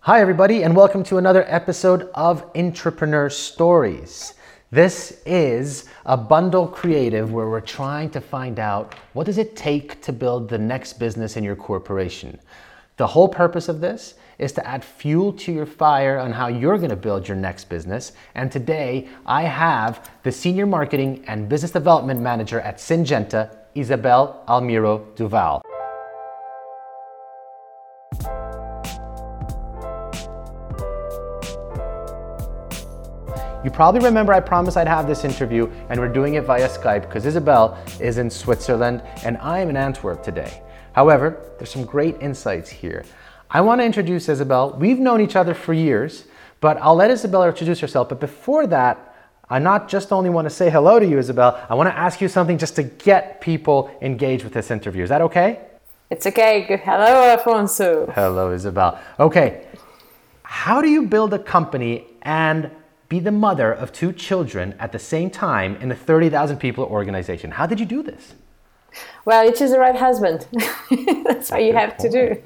Hi everybody, and welcome to another episode of Entrepreneur Stories. This is a bundle creative where we're trying to find out what does it take to build the next business in your corporation. The whole purpose of this is to add fuel to your fire on how you're going to build your next business. And today I have the Senior Marketing and Business Development Manager at Syngenta, Isabel Almiro Duval. You probably remember I promised I'd have this interview, and we're doing it via Skype because Isabel is in Switzerland and I'm in Antwerp today. However, there's some great insights here. I want to introduce Isabel. We've known each other for years, but I'll let Isabel introduce herself. But before that, I not just only want to say hello to you, Isabel, I want to ask you something just to get people engaged with this interview. Is that okay? It's okay. Hello, Alfonso. Hello, Isabel. Okay, how do you build a company and be the mother of two children at the same time in a 30,000 people organization? How did you do this? Well, you choose the right husband. That's what you have to do.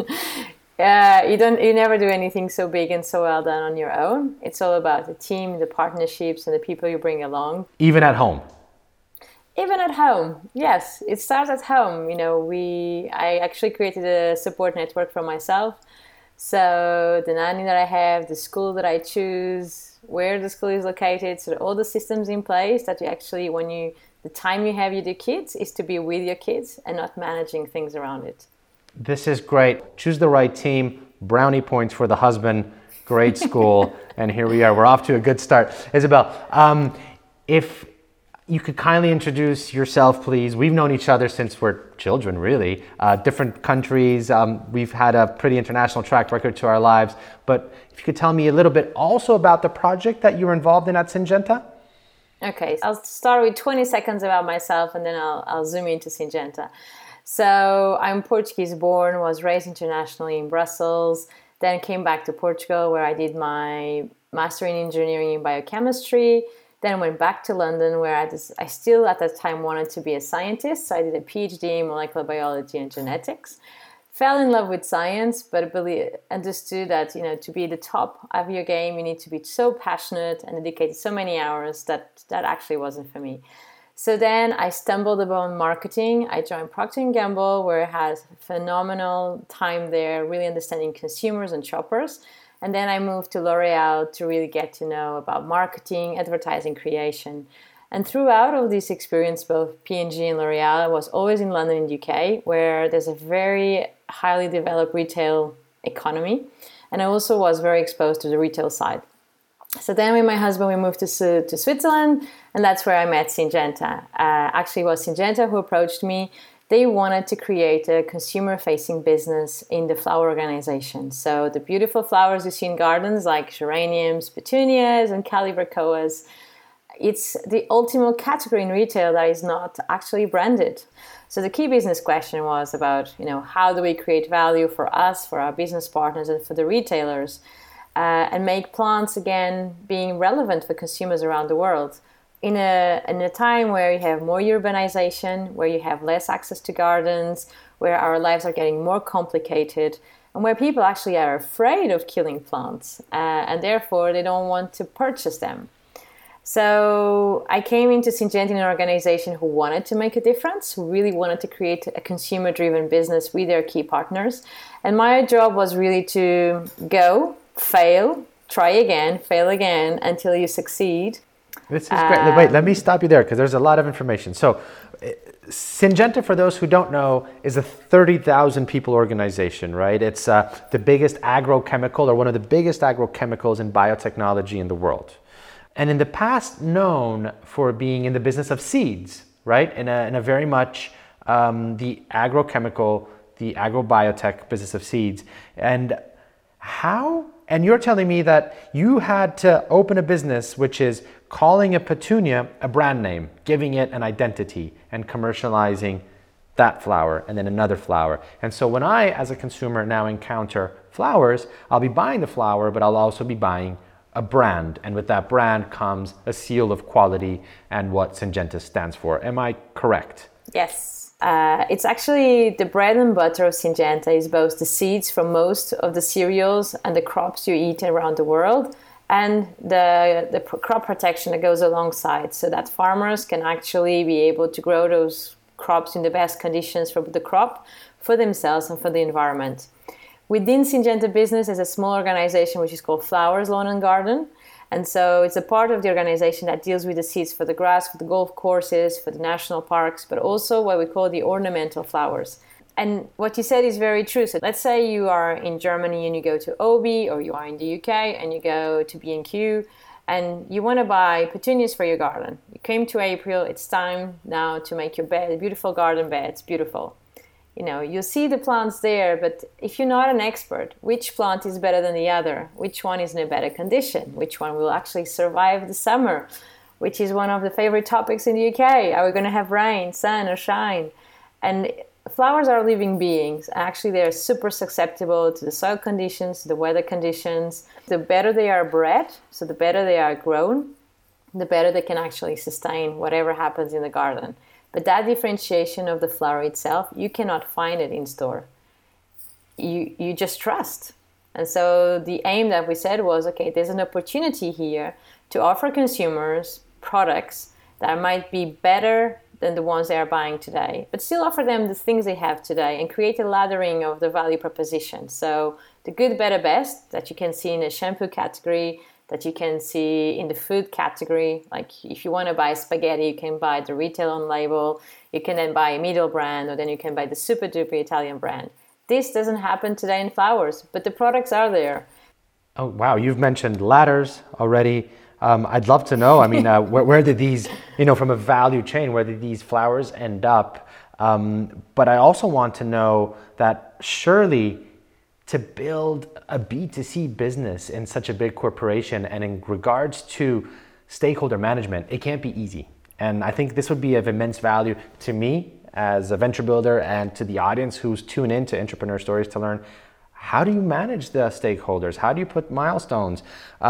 You never do anything so big and so well done on your own. It's all about the team, the partnerships, and the people you bring along. Even at home? Even at home, yes. It starts at home. I actually created a support network for myself. So the nanny that I have, the school that I choose, where the school is located, so all the systems in place that you actually, the time you have with your kids is to be with your kids and not managing things around it. This is great. Choose the right team, brownie points for the husband, great school, and here we are. We're off to a good start. Isabel, if you could kindly introduce yourself, please. We've known each other since we're children, really. Different countries. We've had a pretty international track record to our lives. But if you could tell me a little bit also about the project that you were involved in at Syngenta. Okay, I'll start with 20 seconds about myself and then I'll zoom into Syngenta. So I'm Portuguese born, was raised internationally in Brussels, then came back to Portugal where I did my master in engineering in biochemistry. Then went back to London where I still at that time wanted to be a scientist. So I did a PhD in molecular biology and genetics. Fell in love with science, but understood that to be the top of your game, you need to be so passionate and dedicated so many hours that actually wasn't for me. So then I stumbled upon marketing. I joined Procter & Gamble where I had a phenomenal time there, really understanding consumers and shoppers. And then I moved to L'Oréal to really get to know about marketing, advertising creation. And throughout all this experience, both P&G and L'Oréal, I was always in London and UK, where there's a very highly developed retail economy. And I also was very exposed to the retail side. So then with my husband, we moved to Switzerland, and that's where I met Syngenta. Actually, it was Syngenta who approached me. They wanted to create a consumer-facing business in the flower organization. So the beautiful flowers you see in gardens like geraniums, petunias, and calibrachoas, it's the ultimate category in retail that is not actually branded. So the key business question was about, how do we create value for us, for our business partners, and for the retailers, and make plants again being relevant for consumers around the world. In a time where you have more urbanization, where you have less access to gardens, where our lives are getting more complicated, and where people actually are afraid of killing plants, and therefore they don't want to purchase them. So I came into Syngenta in an organization who wanted to make a difference, who really wanted to create a consumer-driven business with their key partners. And my job was really to go, fail, try again, fail again, until you succeed. This is great. Wait, let me stop you there because there's a lot of information. So Syngenta, for those who don't know, is a 30,000 people organization, right? It's the biggest agrochemical or one of the biggest agrochemicals in biotechnology in the world. And in the past known for being in the business of seeds, right? In a very much the agrochemical, the agrobiotech business of seeds. And you're telling me that you had to open a business which is calling a petunia a brand name, giving it an identity and commercializing that flower and then another flower. And so when I, as a consumer, now encounter flowers, I'll be buying the flower, but I'll also be buying a brand. And with that brand comes a seal of quality and what Syngenta stands for. Am I correct? Yes. It's actually the bread and butter of Syngenta is both the seeds from most of the cereals and the crops you eat around the world, and the crop protection that goes alongside, so that farmers can actually be able to grow those crops in the best conditions for the crop, for themselves and for the environment. Within Syngenta Business, there's a small organization which is called Flowers, Lawn and Garden. And so it's a part of the organization that deals with the seeds for the grass, for the golf courses, for the national parks, but also what we call the ornamental flowers. And what you said is very true. So let's say you are in Germany and you go to Obi, or you are in the UK and you go to B&Q and you want to buy petunias for your garden. You came to April, it's time now to make your bed, beautiful garden bed, it's beautiful. You know, you see the plants there, but if you're not an expert, which plant is better than the other? Which one is in a better condition? Which one will actually survive the summer? Which is one of the favorite topics in the UK. Are we going to have rain, sun, or shine? And flowers are living beings. Actually, they're super susceptible to the soil conditions, to the weather conditions. The better they are bred, so the better they are grown, the better they can actually sustain whatever happens in the garden. But that differentiation of the flower itself, you cannot find it in store. You just trust. And so the aim that we said was, okay, there's an opportunity here to offer consumers products that might be better than the ones they are buying today, but still offer them the things they have today and create a laddering of the value proposition. So the good, better, best that you can see in the shampoo category, that you can see in the food category. Like if you want to buy spaghetti, you can buy the retail on label. You can then buy a middle brand, or then you can buy the super duper Italian brand. This doesn't happen today in flowers, but the products are there. Oh, wow. You've mentioned ladders already. I'd love to know, I mean, where did these, from a value chain, where did these flowers end up? But I also want to know that surely to build a B2C business in such a big corporation and in regards to stakeholder management, it can't be easy. And I think this would be of immense value to me as a venture builder and to the audience who's tuned in to Entrepreneur Stories to learn, how do you manage the stakeholders? How do you put milestones?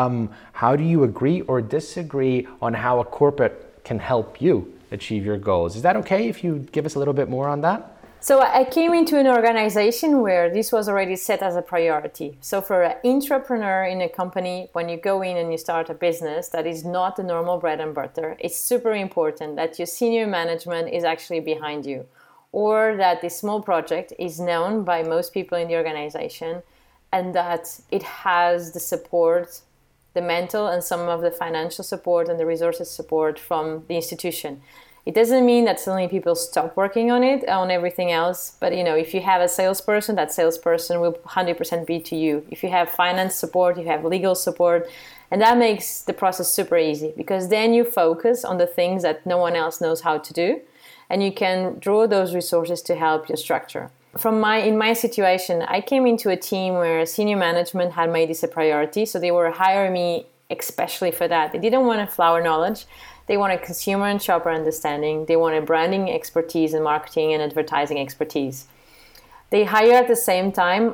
How do you agree or disagree on how a corporate can help you achieve your goals? Is that okay if you give us a little bit more on that? So I came into an organization where this was already set as a priority. So for an entrepreneur in a company, when you go in and you start a business that is not the normal bread and butter, it's super important that your senior management is actually behind you, or that this small project is known by most people in the organization, and that it has the support, the mental and some of the financial support and the resources support from the institution. It doesn't mean that suddenly people stop working on it, on everything else. But, if you have a salesperson, that salesperson will 100% be to you. If you have finance support, you have legal support. And that makes the process super easy, because then you focus on the things that no one else knows how to do. And you can draw those resources to help your structure. In my situation, I came into a team where senior management had made this a priority. So they were hiring me especially for that. They didn't want a flower knowledge. They wanted consumer and shopper understanding. They wanted branding expertise and marketing and advertising expertise. They hired at the same time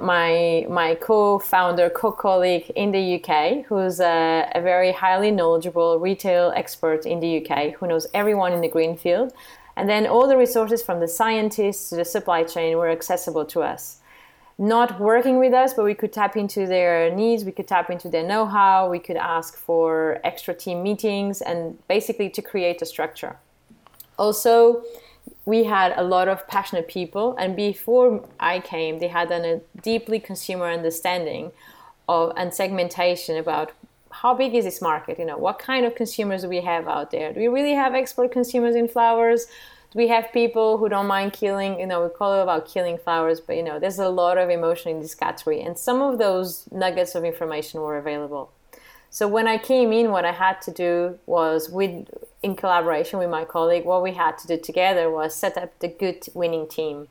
my co-founder, co-colleague in the UK, who's a very highly knowledgeable retail expert in the UK, who knows everyone in the green field. And then all the resources from the scientists to the supply chain were accessible to us. Not working with us, but we could tap into their needs, we could tap into their know-how, we could ask for extra team meetings, and basically to create a structure. Also, we had a lot of passionate people, and before I came, they had a deeply consumer understanding of and segmentation about how big is this market, what kind of consumers do we have out there? Do we really have expert consumers in flowers? We have people who don't mind killing, we call it about killing flowers, but there's a lot of emotion in this category, and some of those nuggets of information were available. So when I came in, what I had to do was, in collaboration with my colleague, what we had to do together was set up the good winning team.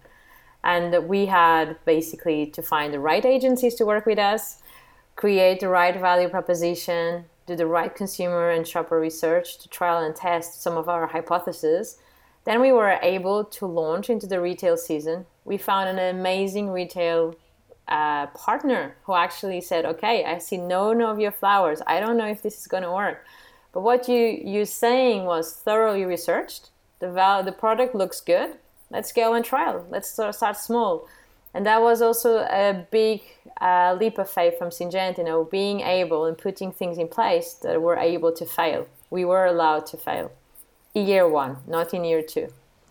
And we had basically to find the right agencies to work with us, create the right value proposition, do the right consumer and shopper research to trial and test some of our hypotheses. Then we were able to launch into the retail season. We found an amazing retail partner who actually said, okay, I see none of your flowers. I don't know if this is going to work. But what you're saying was thoroughly researched. The product looks good. let's go and trial. Let's start small. And that was also a big leap of faith from Syngenta, being able and putting things in place that were able to fail. We were allowed to fail in year one, not in year two.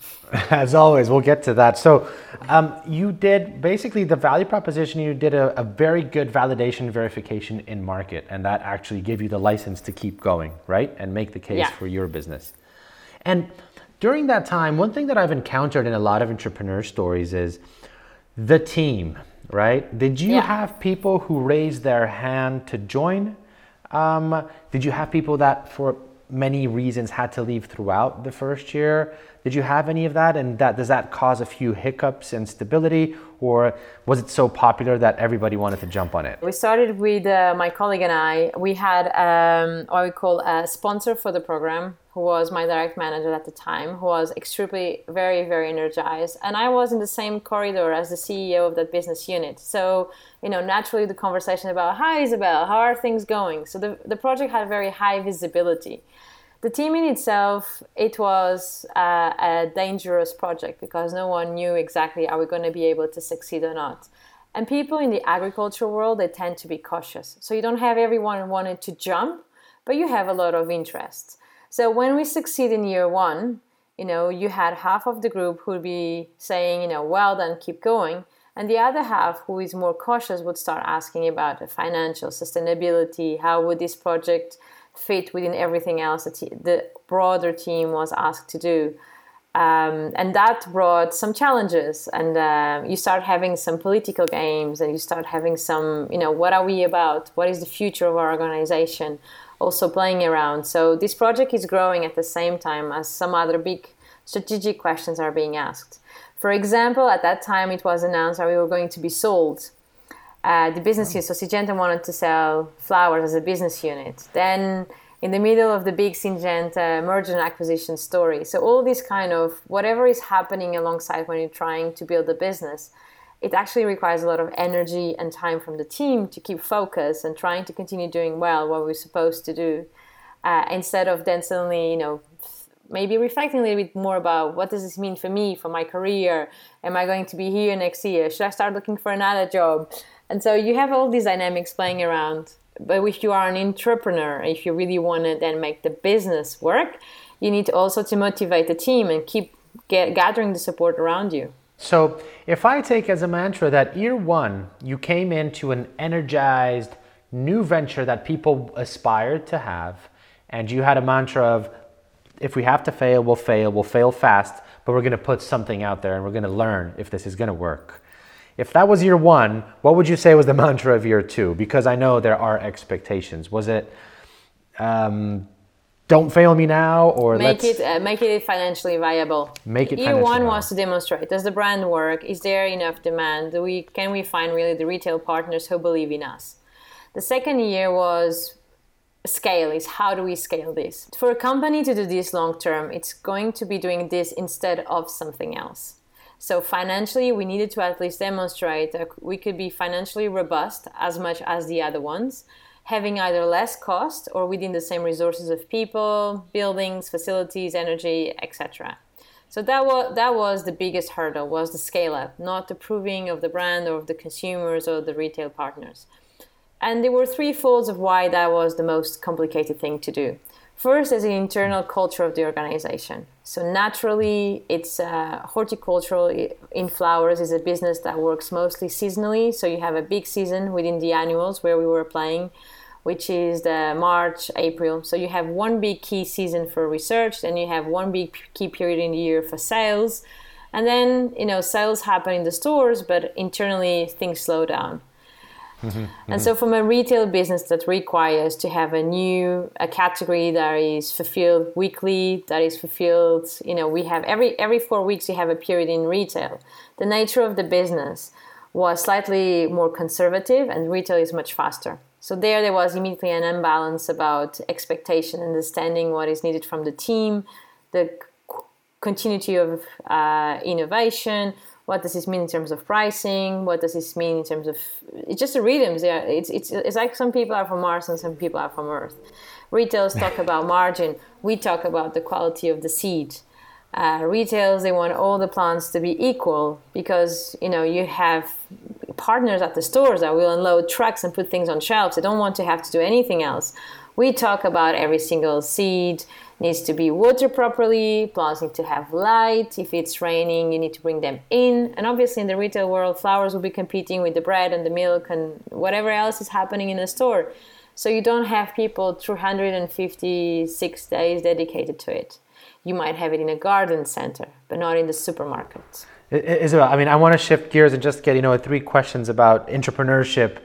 As always, we'll get to that. So you did basically the value proposition, you did a very good validation verification in market, and that actually gave you the license to keep going, right? And make the case for your business. And during that time, one thing that I've encountered in a lot of entrepreneur stories is the team, right? Did you have people who raised their hand to join? Did you have people that for many reasons had to leave throughout the first year? Did you have any of that? And does that cause a few hiccups and instability? Or was it so popular that everybody wanted to jump on it? We started with my colleague and I. We had what we call a sponsor for the program, who was my direct manager at the time, who was extremely, very, very energized. And I was in the same corridor as the CEO of that business unit. So, naturally the conversation about, hi, Isabel, how are things going? So the project had very high visibility. The team in itself, it was a dangerous project because no one knew exactly are we going to be able to succeed or not. And people in the agricultural world, they tend to be cautious. So you don't have everyone wanting to jump, but you have a lot of interest. So when we succeed in year one, you had half of the group who would be saying, well done, keep going. And the other half, who is more cautious, would start asking about the financial sustainability. How would this project fit within everything else that the broader team was asked to do? And that brought some challenges. And you start having some political games, and you start having some, what are we about? What is the future of our organization? Also playing around. So this project is growing at the same time as some other big strategic questions are being asked. For example, at that time it was announced that we were going to be sold. The business unit, so Syngenta wanted to sell flowers as a business unit. Then in the middle of the big Syngenta merger and acquisition story. So all this kind of, whatever is happening alongside when you're trying to build a business, it actually requires a lot of energy and time from the team to keep focus and trying to continue doing well what we're supposed to do, instead of then suddenly, maybe reflecting a little bit more about what does this mean for me, for my career? Am I going to be here next year? Should I start looking for another job? And so you have all these dynamics playing around. But if you are an entrepreneur, if you really want to then make the business work, you need also to motivate the team and keep gathering the support around you. So if I take as a mantra that year one, you came into an energized new venture that people aspired to have, and you had a mantra of, if we have to fail, we'll fail fast, but we're going to put something out there and we're going to learn if this is going to work. If that was year one, what would you say was the mantra of year two? Because I know there are expectations. Was it, don't fail me now, or make it financially viable? Year one was to demonstrate, does the brand work? Is there enough demand? Can we find really the retail partners who believe in us? The second year was scale, is how do we scale this? For a company to do this long term, it's going to be doing this instead of something else. So financially, we needed to at least demonstrate that we could be financially robust as much as the other ones, having either less cost or within the same resources of people, buildings, facilities, energy, etc. So that was the biggest hurdle, was the scale up, not the proving of the brand or of the consumers or the retail partners. And there were three folds of why that was the most complicated thing to do. First is the internal culture of the organization. So naturally, it's horticultural in flowers is a business that works mostly seasonally. So you have a big season within the annuals where we were playing, which is the March, April. So you have one big key season for research, then you have one big key period in the year for sales. And then, sales happen in the stores, but internally things slow down. And so from a retail business that requires to have a category that is fulfilled weekly, that is fulfilled, we have every 4 weeks we have a period in retail. The nature of the business was slightly more conservative and retail is much faster. So there was immediately an imbalance about expectation, understanding what is needed from the team, the continuity of innovation. What does this mean in terms of pricing? What does this mean in terms of... It's just the rhythms. Yeah, it's like some people are from Mars and some people are from Earth. Retailers talk about margin. We talk about the quality of the seed. Retailers, they want all the plants to be equal because, you have partners at the stores that will unload trucks and put things on shelves. They don't want to have to do anything else. We talk about every single seed needs to be watered properly, plants need to have light. If it's raining, you need to bring them in. And obviously in the retail world, flowers will be competing with the bread and the milk and whatever else is happening in the store. So you don't have people 356 days dedicated to it. You might have it in a garden center, but not in the supermarkets. Isabel, I want to shift gears and just get 3 questions about entrepreneurship,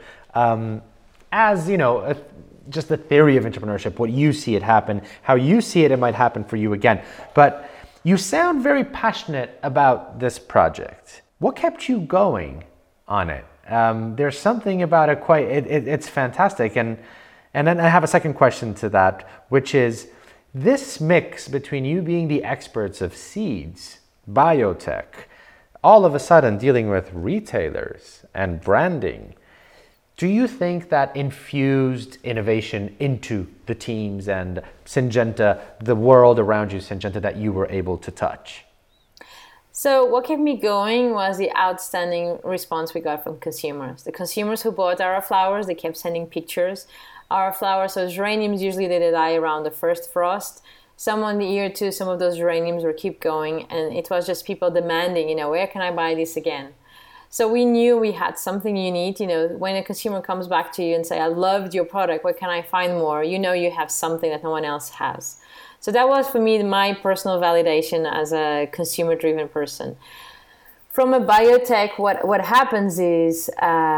just the theory of entrepreneurship, what you see it happen, how you see it might happen for you again. But you sound very passionate about this project. What kept you going on it? There's something about it it's fantastic. And then I have a second question to that, which is this mix between you being the experts of seeds, biotech, all of a sudden dealing with retailers and branding. Do you think that infused innovation into the teams and Syngenta, the world around you, Syngenta, that you were able to touch? So what kept me going was the outstanding response we got from consumers. The consumers who bought our flowers, they kept sending pictures. Our flowers, so geraniums, usually they die around the first frost. Some 1 year or 2, some of those geraniums will keep going. And it was just people demanding, where can I buy this again? So we knew we had something unique. When a consumer comes back to you and say, I loved your product, where can I find more? You have something that no one else has. So that was for me my personal validation as a consumer-driven person. From a biotech, what happens is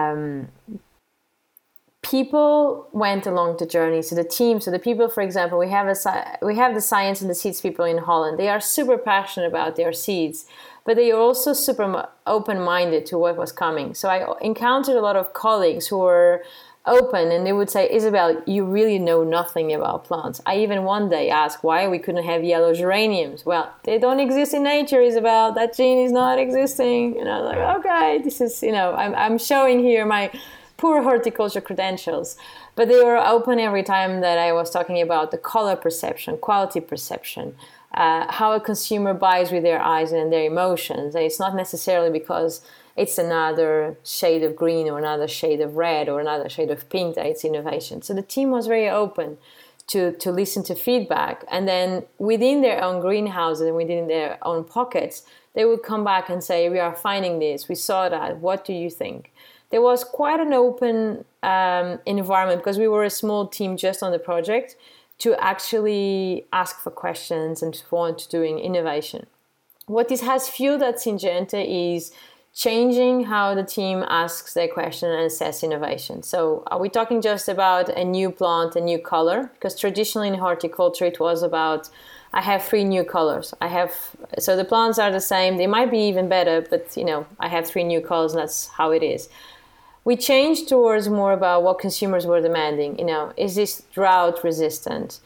people went along the journey. So the team, so the people, for example, we have the science and the seeds people in Holland. They are super passionate about their seeds, but they are also super open-minded to what was coming. So I encountered a lot of colleagues who were open and they would say, Isabel, you really know nothing about plants. I even one day asked why we couldn't have yellow geraniums. Well, they don't exist in nature, Isabel. That gene is not existing. And I was like, okay, this is, I'm showing here my poor horticulture credentials. But they were open every time that I was talking about the color perception, quality perception, how a consumer buys with their eyes and their emotions. And it's not necessarily because it's another shade of green or another shade of red or another shade of pink that it's innovation. So the team was very open to listen to feedback. And then within their own greenhouses and within their own pockets, they would come back and say, we are finding this, we saw that, what do you think? There was quite an open environment because we were a small team just on the project to actually ask for questions and to want to doing innovation. What this has fueled at Syngenta is changing how the team asks their question and assess innovation. So are we talking just about a new plant, a new color? Because traditionally in horticulture it was about, I have 3 new colors. So the plants are the same, they might be even better, but I have 3 new colors and that's how it is. We changed towards more about what consumers were demanding. Is this drought resistant?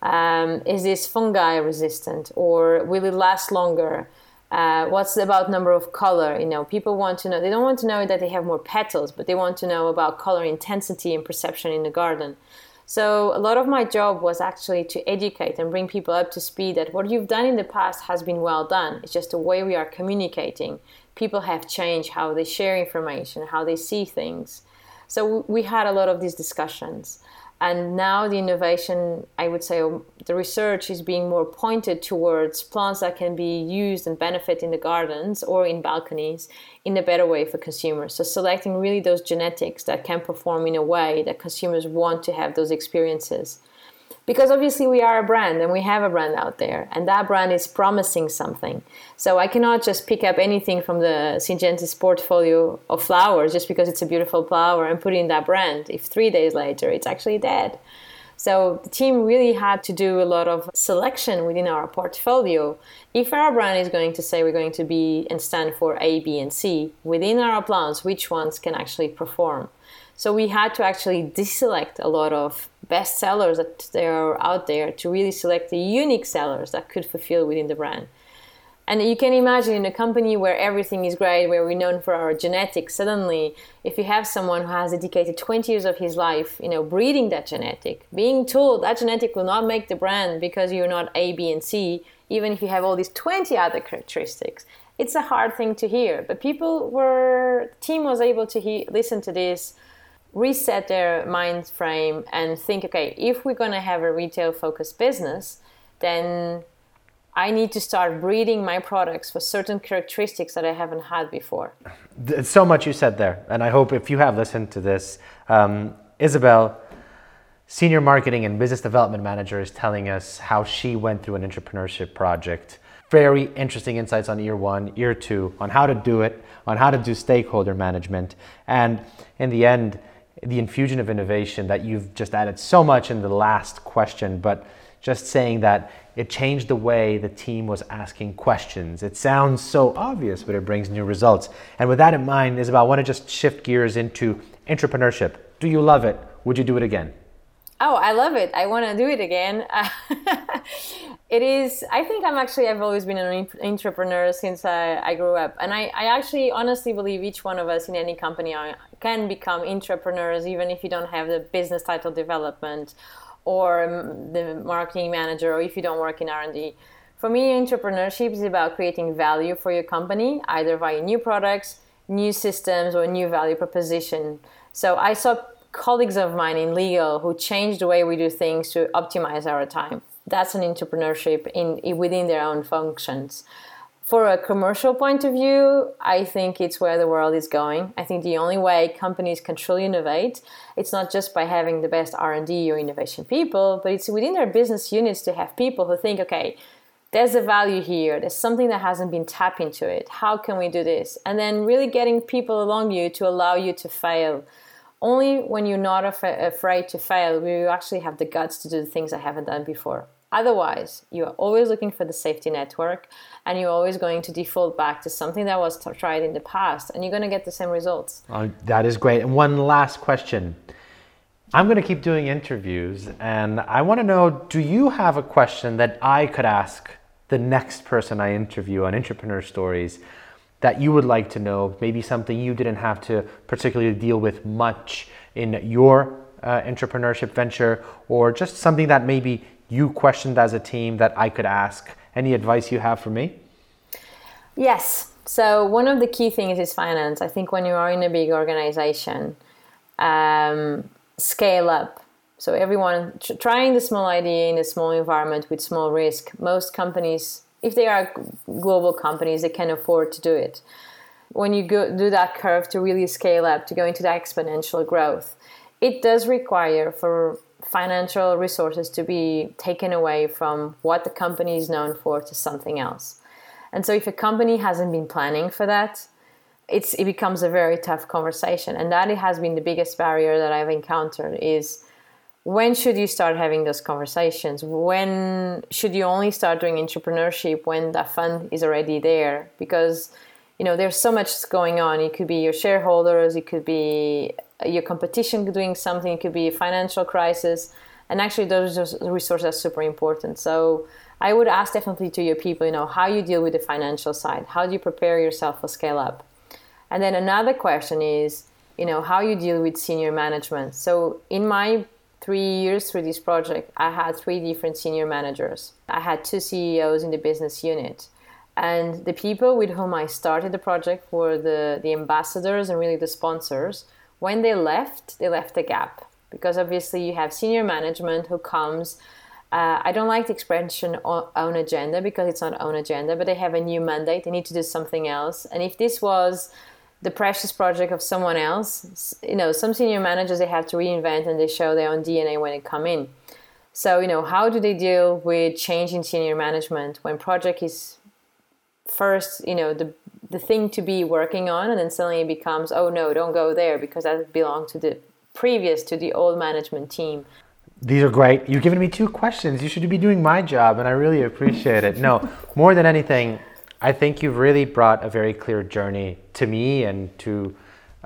Is this fungi resistant? Or will it last longer? What's about number of color? People want to know, they don't want to know that they have more petals, but they want to know about color intensity and perception in the garden. So a lot of my job was actually to educate and bring people up to speed that what you've done in the past has been well done. It's just the way we are communicating. People have changed how they share information, how they see things. So we had a lot of these discussions. And now the innovation, I would say, the research is being more pointed towards plants that can be used and benefit in the gardens or in balconies in a better way for consumers. So selecting really those genetics that can perform in a way that consumers want to have those experiences. Because obviously we are a brand and we have a brand out there and that brand is promising something. So I cannot just pick up anything from the Syngenta's portfolio of flowers just because it's a beautiful flower and put it in that brand if 3 days later it's actually dead. So the team really had to do a lot of selection within our portfolio. If our brand is going to say we're going to be and stand for A, B, and C, within our plants, which ones can actually perform? So we had to actually deselect a lot of best sellers that are out there to really select the unique sellers that could fulfill within the brand. And you can imagine in a company where everything is great, where we're known for our genetics, suddenly, if you have someone who has dedicated 20 years of his life, breeding that genetic, being told that genetic will not make the brand because you're not A, B, and C, even if you have all these 20 other characteristics, it's a hard thing to hear. But team was able to listen to this, reset their mind frame and think, okay, if we're going to have a retail focused business, then I need to start breeding my products for certain characteristics that I haven't had before. So much you said there. And I hope if you have listened to this, Isabel, Senior Marketing and Business Development Manager, is telling us how she went through an entrepreneurship project. Very interesting insights on year 1, year 2, on how to do it, on how to do stakeholder management. And in the end, the infusion of innovation that you've just added so much in the last question, but just saying that it changed the way the team was asking questions. It sounds so obvious, but it brings new results. And with that in mind, Isabel, I want to just shift gears into entrepreneurship. Do you love it? Would you do it again? Oh, I love it. I want to do it again. It is, I think I've always been an entrepreneur since I grew up. And I actually honestly believe each one of us in any company can become entrepreneurs, even if you don't have the business title development or the marketing manager, or if you don't work in R&D. For me, entrepreneurship is about creating value for your company, either via new products, new systems, or new value proposition. So I saw colleagues of mine in legal who changed the way we do things to optimize our time. That's an entrepreneurship within their own functions. For a commercial point of view, I think it's where the world is going. I think the only way companies can truly innovate, it's not just by having the best R&D or innovation people, but it's within their business units to have people who think, okay, there's a value here, there's something that hasn't been tapped into it. How can we do this? And then really getting people along you to allow you to fail. Only when you're not afraid to fail will you actually have the guts to do the things I haven't done before. Otherwise, you are always looking for the safety network, and you're always going to default back to something that was tried in the past, and you're going to get the same results. That is great. And one last question. I'm going to keep doing interviews, and I want to know, do you have a question that I could ask the next person I interview on Entrepreneur Stories that you would like to know? Maybe something you didn't have to particularly deal with much in your entrepreneurship venture, or just something that maybe you questioned as a team that I could ask. Any advice you have for me? Yes. So one of the key things is finance. I think when you are in a big organization, scale up. So everyone trying the small idea in a small environment with small risk. Most companies, if they are global companies, they can afford to do it. When you do that curve to really scale up, to go into that exponential growth, it does require for financial resources to be taken away from what the company is known for to something else. And so if a company hasn't been planning for that, it becomes a very tough conversation. And that has been the biggest barrier that I've encountered is, when should you start having those conversations? When should you only start doing entrepreneurship when the fund is already there? Because there's so much going on. It could be your shareholders, it could be your competition doing something, it could be a financial crisis, and actually those resources are super important. So I would ask definitely to your people, how you deal with the financial side. How do you prepare yourself for scale up? And then another question is, how you deal with senior management. So in my 3 years through this project, I had 3 different senior managers. I had 2 CEOs in the business unit. And the people with whom I started the project were the ambassadors and really the sponsors. When they left a gap. Because obviously you have senior management who comes, I don't like the expression own agenda because it's not own agenda, but they have a new mandate, they need to do something else. And if this was the precious project of someone else, some senior managers, they have to reinvent and they show their own DNA when they come in. So, how do they deal with change in senior management when project is first, the thing to be working on, and then suddenly it becomes, oh no, don't go there because that belonged to the old management team. These are great. You've given me 2 questions. You should be doing my job, and I really appreciate it. No, more than anything, I think you've really brought a very clear journey to me and to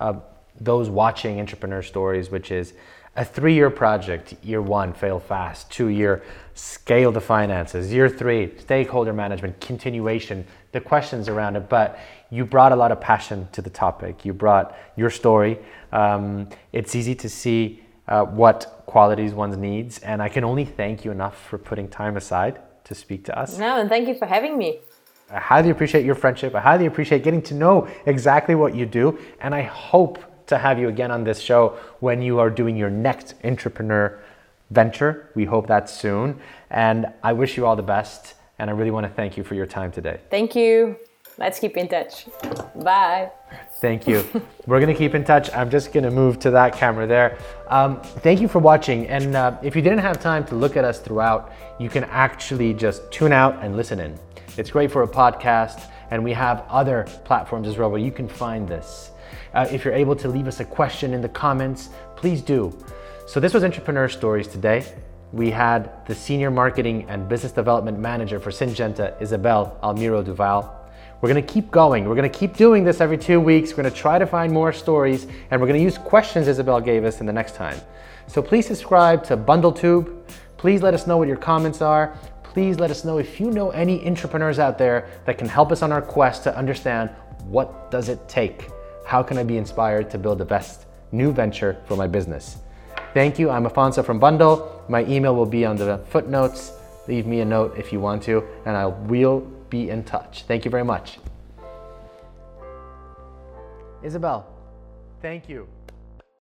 those watching Entrepreneur Stories, which is a 3-year project. Year 1, fail fast. 2-year, scale the finances. Year 3, stakeholder management, continuation, the questions around it, but you brought a lot of passion to the topic. You brought your story. It's easy to see what qualities one needs, and I can only thank you enough for putting time aside to speak to us. No, and thank you for having me. I highly appreciate your friendship. I highly appreciate getting to know exactly what you do, and I hope to have you again on this show when you are doing your next entrepreneur venture. We hope that's soon, and I wish you all the best, and I really want to thank you for your time today. Thank you. Let's keep in touch. Bye. Thank you. We're going to keep in touch. I'm just going to move to that camera there. Thank you for watching. And if you didn't have time to look at us throughout, you can actually just tune out and listen in. It's great for a podcast, and we have other platforms as well where you can find this. If you're able to leave us a question in the comments, please do. So this was Entrepreneur Stories today. We had the Senior Marketing and Business Development Manager for Syngenta, Isabelle Almiro Duval. We're going to keep going. We're going to keep doing this every 2 weeks. We're going to try to find more stories, and we're going to use questions Isabelle gave us in the next time. So please subscribe to BundleTube. Please let us know what your comments are. Please let us know if you know any entrepreneurs out there that can help us on our quest to understand what does it take. How can I be inspired to build the best new venture for my business? Thank you. I'm Afonso from Bundle. My email will be on the footnotes. Leave me a note if you want to, and I will be in touch. Thank you very much. Isabelle, thank you.